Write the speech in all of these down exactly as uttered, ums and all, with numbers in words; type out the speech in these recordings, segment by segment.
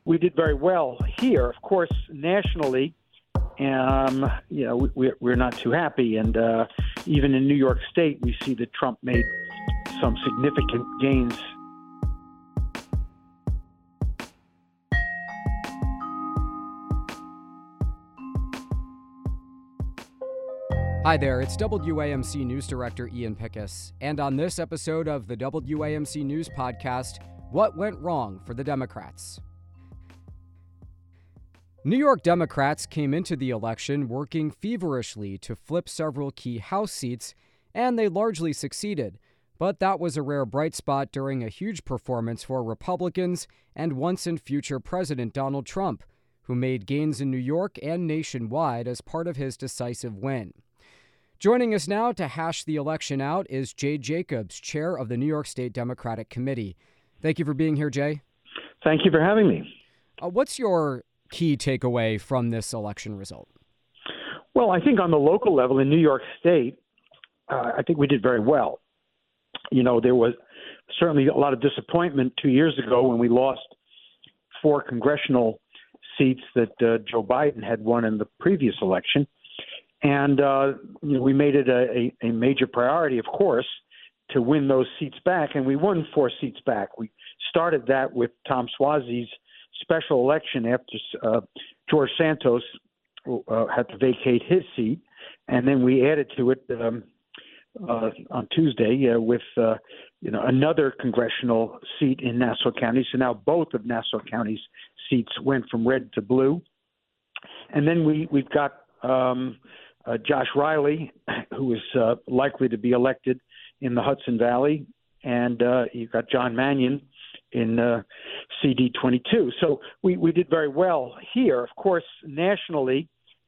We did very well here. Of course, nationally, um, you know, we, we're not too happy. And uh, even in New York State, we see that Trump made some significant gains. Hi there, it's W A M C News Director Ian Pickus, and on this episode of the W A M C News Podcast, what went wrong for the Democrats? New York Democrats came into the election working feverishly to flip several key House seats, and they largely succeeded. But that was a rare bright spot during a huge performance for Republicans and once and future President Donald Trump, who made gains in New York and nationwide as part of his decisive win. Joining us now to hash the election out is Jay Jacobs, chair of the New York State Democratic Committee. Thank you for being here, Jay. Thank you for having me. Uh, what's your key takeaway from this election result? Well, I think on the local level in New York State, uh, I think we did very well. You know, there was certainly a lot of disappointment two years ago when we lost four congressional seats that uh, Joe Biden had won in the previous election. And, uh, you know, we made it a, a, a major priority, of course, to win those seats back. And we won four seats back. We started that with Tom Suozzi's special election after uh, George Santos uh, had to vacate his seat. And then we added to it um, uh, on Tuesday uh, with, uh, you know, another congressional seat in Nassau County. So now both of Nassau County's seats went from red to blue. And then we, we've got um, Uh, Josh Riley, who is uh, likely to be elected in the Hudson Valley, and uh, you've got John Mannion in uh, C D twenty-two. So we, we did very well here. Of course, nationally,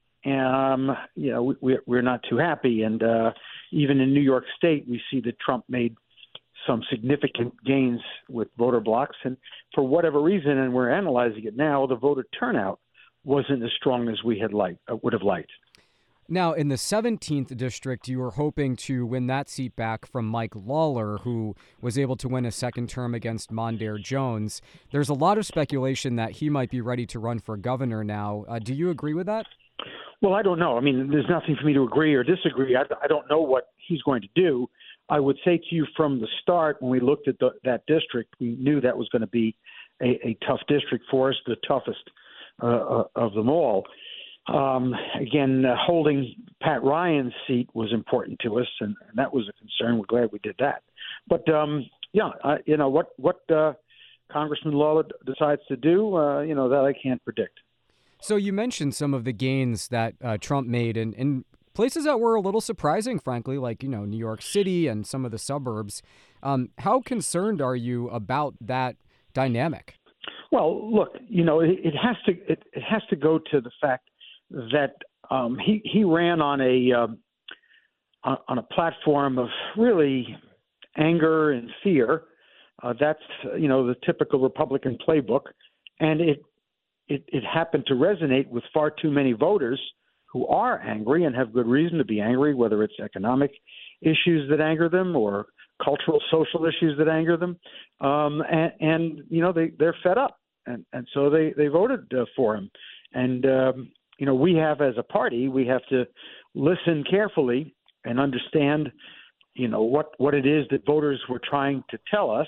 um, you know, we, we're not too happy. And uh, even in New York State, we see that Trump made some significant gains with voter blocks. And for whatever reason, and we're analyzing it now, the voter turnout wasn't as strong as we had liked, uh, would have liked. Now, in the seventeenth district, you were hoping to win that seat back from Mike Lawler, who was able to win a second term against Mondaire Jones. There's a lot of speculation that he might be ready to run for governor now. Uh, do you agree with that? Well, I don't know. I mean, there's nothing for me to agree or disagree. I, I don't know what he's going to do. I would say to you from the start, when we looked at the, that district, we knew that was going to be a, a tough district for us, the toughest uh, of them all. Um, again, uh, holding Pat Ryan's seat was important to us, and, and that was a concern. We're glad we did that. But, um, yeah, uh, you know, what, what uh, Congressman Lawler d- decides to do, uh, you know, that I can't predict. So you mentioned some of the gains that uh, Trump made in, in places that were a little surprising, frankly, like, you know, New York City and some of the suburbs. Um, how concerned are you about that dynamic? Well, look, you know, it, it has to it, it has to go to the fact that um, he he ran on a um, on, on a platform of really anger and fear. Uh, that's you know the typical Republican playbook, and it, it it happened to resonate with far too many voters who are angry and have good reason to be angry, whether it's economic issues that anger them or cultural, social issues that anger them, um, and, and you know they they're fed up, and and so they they voted uh, for him, and. Um, You know, we have as a party, we have to listen carefully and understand, you know, what, what it is that voters were trying to tell us.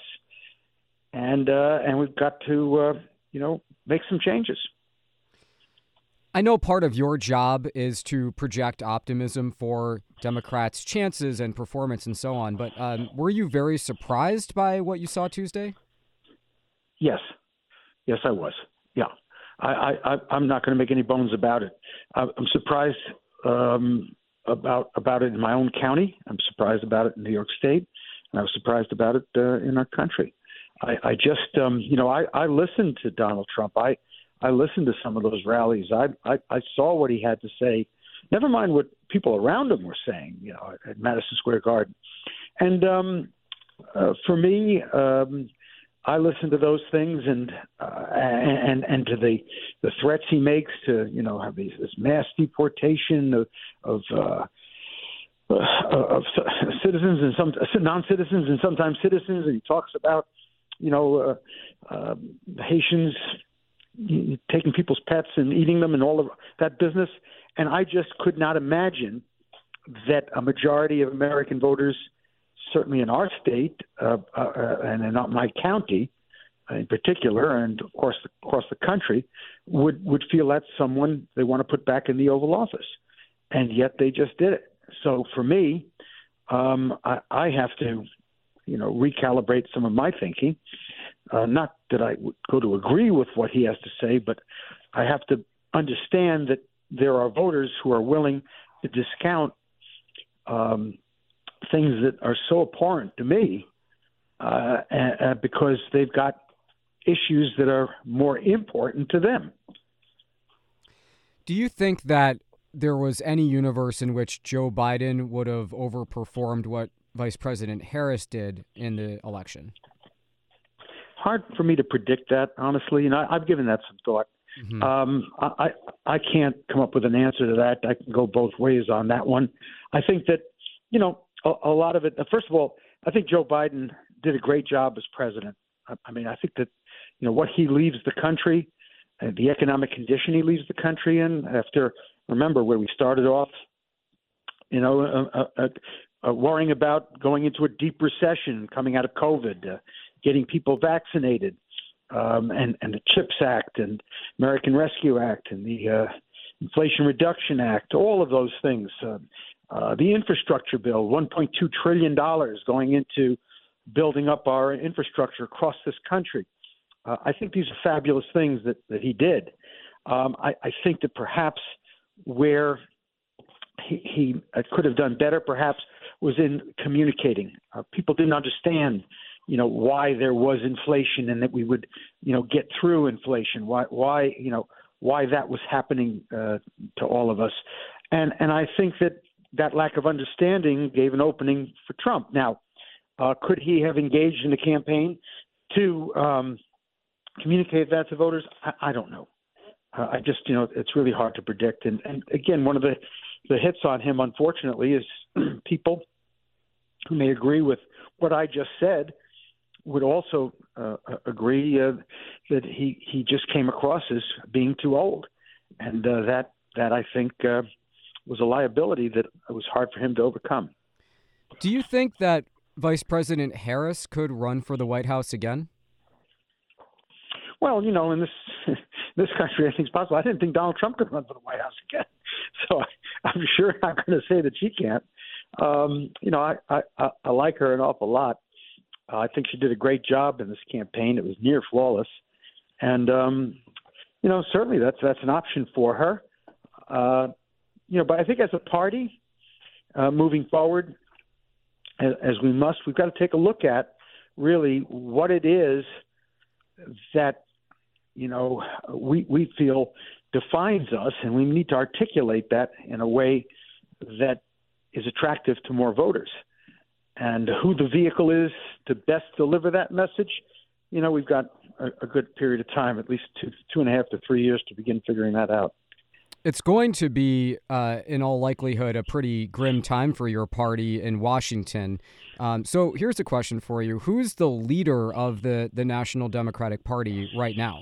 And uh, and we've got to, uh, you know, make some changes. I know part of your job is to project optimism for Democrats' chances and performance and so on. But um, were you very surprised by what you saw Tuesday? Yes. Yes, I was. Yeah. I, I, I'm not going to make any bones about it. I'm surprised um, about about it in my own county. I'm surprised about it in New York State, and I was surprised about it uh, in our country. I, I just, um, you know, I, I listened to Donald Trump. I, I listened to some of those rallies. I, I, I saw what he had to say. Never mind what people around him were saying, you know, at Madison Square Garden. And um, uh, for me, um, I listen to those things and uh, and and to the the threats he makes to you know have these this mass deportation of of, uh, of citizens and some non-citizens and sometimes citizens, and he talks about you know uh, uh, Haitians taking people's pets and eating them and all of that business. And I just could not imagine that a majority of American voters, certainly in our state uh, uh, and in my county in particular, and of course across the country, would, would feel that's someone they want to put back in the Oval Office. And yet they just did it. So for me, um, I, I have to, you know, recalibrate some of my thinking. Uh, not that I would go to agree with what he has to say, but I have to understand that there are voters who are willing to discount um, things that are so abhorrent to me uh, uh, because they've got issues that are more important to them. Do you think that there was any universe in which Joe Biden would have overperformed what Vice President Harris did in the election? Hard for me to predict that, honestly. You know, I've given that some thought. Mm-hmm. Um, I, I can't come up with an answer to that. I can go both ways on that one. I think that, you know, a, a lot of it, first of all, I think Joe Biden did a great job as president. I, I mean, I think that, you know, what he leaves the country, uh, the economic condition he leaves the country in after, remember where we started off, you know, uh, uh, uh, worrying about going into a deep recession coming out of COVID, uh, getting people vaccinated, um, and, and the CHIPS Act and American Rescue Act and the uh, Inflation Reduction Act, all of those things. Uh, uh, the infrastructure bill, one point two trillion dollars going into building up our infrastructure across this country. Uh, I think these are fabulous things that, that he did. Um, I, I think that perhaps where he, he uh, could have done better, perhaps, was in communicating. Uh, people didn't understand, you know, why there was inflation and that we would, you know, get through inflation. Why, why, you know, why that was happening uh, to all of us. And and I think that that lack of understanding gave an opening for Trump. Now, uh, could he have engaged in the campaign to um, communicate that to voters? I, I don't know. Uh, I just, you know, it's really hard to predict. And, and again, one of the, the hits on him, unfortunately, is people who may agree with what I just said would also uh, agree uh, that he, he just came across as being too old. And uh, that, that I think uh, was a liability that was hard for him to overcome. Do you think that Vice President Harris could run for the White House again? Well, you know, in this this country, I think it's possible. I didn't think Donald Trump could run for the White House again, so I, I'm sure I'm going to say that she can't. Um, you know, I, I, I like her an awful lot. Uh, I think she did a great job in this campaign. It was near flawless, and um, you know, certainly that's that's an option for her. Uh, you know, but I think as a party uh, moving forward, as, as we must, we've got to take a look at really what it is that, you know, we we feel defines us, and we need to articulate that in a way that is attractive to more voters. And who the vehicle is to best deliver that message, you know, we've got a, a good period of time, at least two, two and a half to three years to begin figuring that out. It's going to be, uh, in all likelihood, a pretty grim time for your party in Washington. Um, so here's a question for you. Who's the leader of the, the National Democratic Party right now?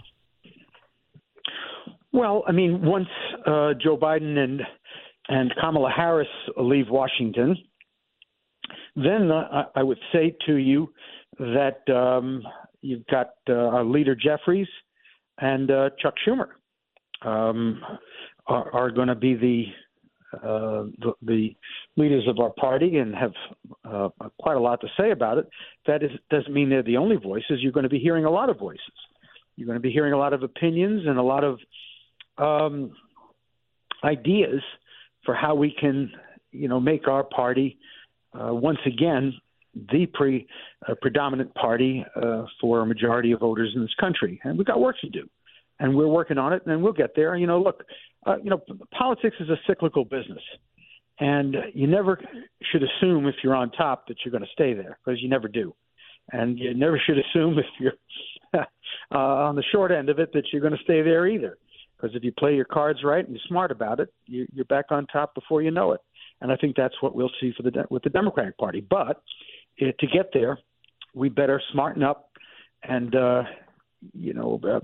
Well, I mean, once uh, Joe Biden and and Kamala Harris leave Washington, then uh, I would say to you that um, you've got uh, our leader Jeffries and uh, Chuck Schumer um, are, are going to be the, uh, the the leaders of our party and have uh, quite a lot to say about it. That is, doesn't mean they're the only voices. You're going to be hearing a lot of voices. You're going to be hearing a lot of opinions and a lot of um, ideas for how we can, you know, make our party uh, once again the pre uh, predominant party uh, for a majority of voters in this country. And we've got work to do, and we're working on it, and we'll get there. You know, look, uh, you know, politics is a cyclical business, and you never should assume if you're on top that you're going to stay there, because you never do. And you never should assume if you're uh, on the short end of it that you're going to stay there either. Because if you play your cards right and you're smart about it, you, you're back on top before you know it. And I think that's what we'll see for the with the Democratic Party. But uh, to get there, we better smarten up and, uh, you know, uh,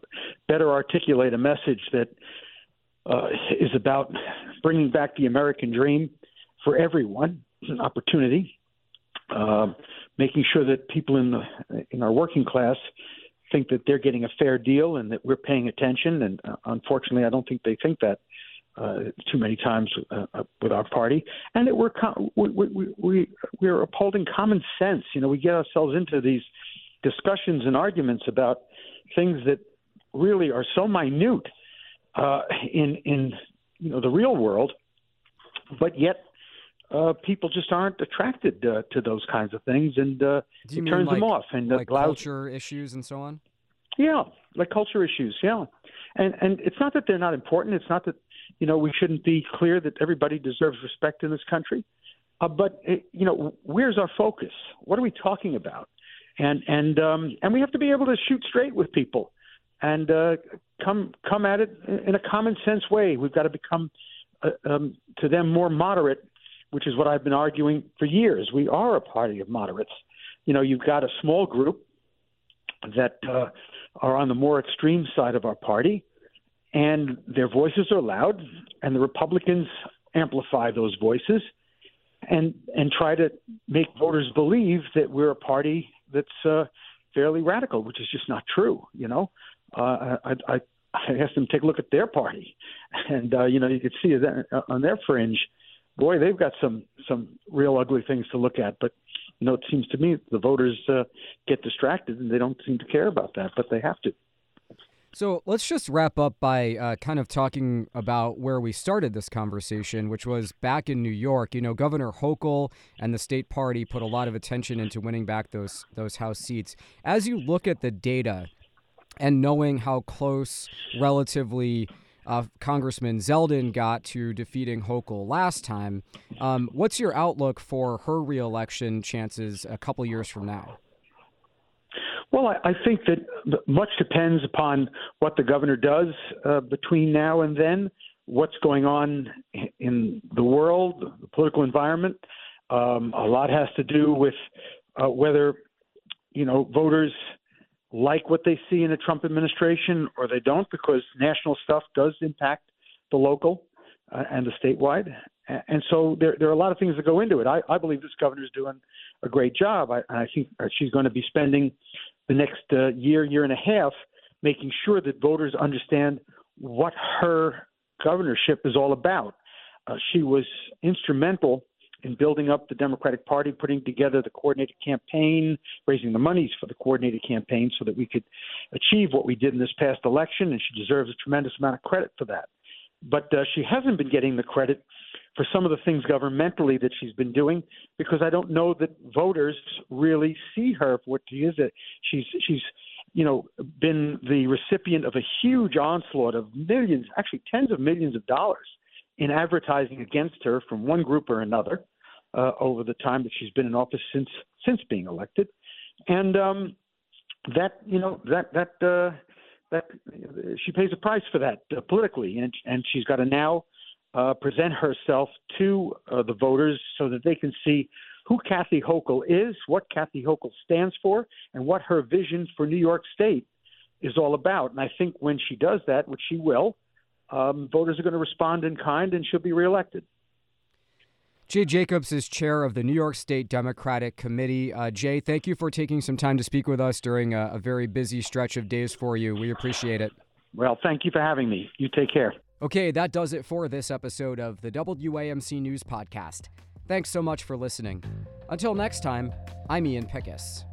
better articulate a message that uh, is about bringing back the American dream for everyone, an opportunity, uh, making sure that people in the in our working class think that they're getting a fair deal and that we're paying attention. And uh, unfortunately, I don't think they think that uh, too many times uh, with our party. And that we're com- we, we, we, we're upholding common sense. You know, we get ourselves into these discussions and arguments about things that really are so minute uh, in in you know the real world, but yet uh, people just aren't attracted uh, to those kinds of things, and uh, Do you it mean turns like, them off. And like allows, culture issues and so on? Yeah, like culture issues. Yeah, and and it's not that they're not important. It's not that you know we shouldn't be clear that everybody deserves respect in this country, uh, but it, you know where's our focus? What are we talking about? And and um, and we have to be able to shoot straight with people, and uh, come come at it in a common sense way. We've got to become uh, um, to them more moderate, which is what I've been arguing for years. We are a party of moderates. You know, you've got a small group that uh, are on the more extreme side of our party, and their voices are loud, and the Republicans amplify those voices, and and try to make voters believe that we're a party that's uh, fairly radical, which is just not true. You know, uh, I, I, I asked them to take a look at their party, and uh, you know, you could see that on their fringe, boy, they've got some some real ugly things to look at. But you know, it seems to me the voters uh, get distracted, and they don't seem to care about that, but they have to. So let's just wrap up by uh, kind of talking about where we started this conversation, which was back in New York. You know, Governor Hochul and the state party put a lot of attention into winning back those those House seats. As you look at the data and knowing how close relatively uh, Congressman Zeldin got to defeating Hochul last time, um, what's your outlook for her reelection chances a couple years from now? Well, I, I think that much depends upon what the governor does uh, between now and then, what's going on in the world, the political environment. Um, a lot has to do with uh, whether, you know, voters like what they see in a Trump administration or they don't, because national stuff does impact the local uh, and the statewide. And so there, there are a lot of things that go into it. I, I believe this governor is doing a great job. I, I think she's going to be spending the next uh, year, year and a half, making sure that voters understand what her governorship is all about. Uh, she was instrumental in building up the Democratic Party, putting together the coordinated campaign, raising the monies for the coordinated campaign so that we could achieve what we did in this past election, and she deserves a tremendous amount of credit for that. But uh, she hasn't been getting the credit for some of the things governmentally that she's been doing, because I don't know that voters really see her for what she is. She's, she's, you know, been the recipient of a huge onslaught of millions, actually tens of millions of dollars in advertising against her from one group or another uh, over the time that she's been in office since since being elected, and um, that you know that that uh, that she pays a price for that uh, politically, and and she's got to now Uh, present herself to uh, the voters so that they can see who Kathy Hochul is, what Kathy Hochul stands for, and what her vision for New York State is all about. And I think when she does that, which she will, um, voters are going to respond in kind, and she'll be reelected. Jay Jacobs is chair of the New York State Democratic Committee. Uh, Jay, thank you for taking some time to speak with us during a, a very busy stretch of days for you. We appreciate it. Well, thank you for having me. You take care. Okay, that does it for this episode of the W A M C News Podcast. Thanks so much for listening. Until next time, I'm Ian Pickus.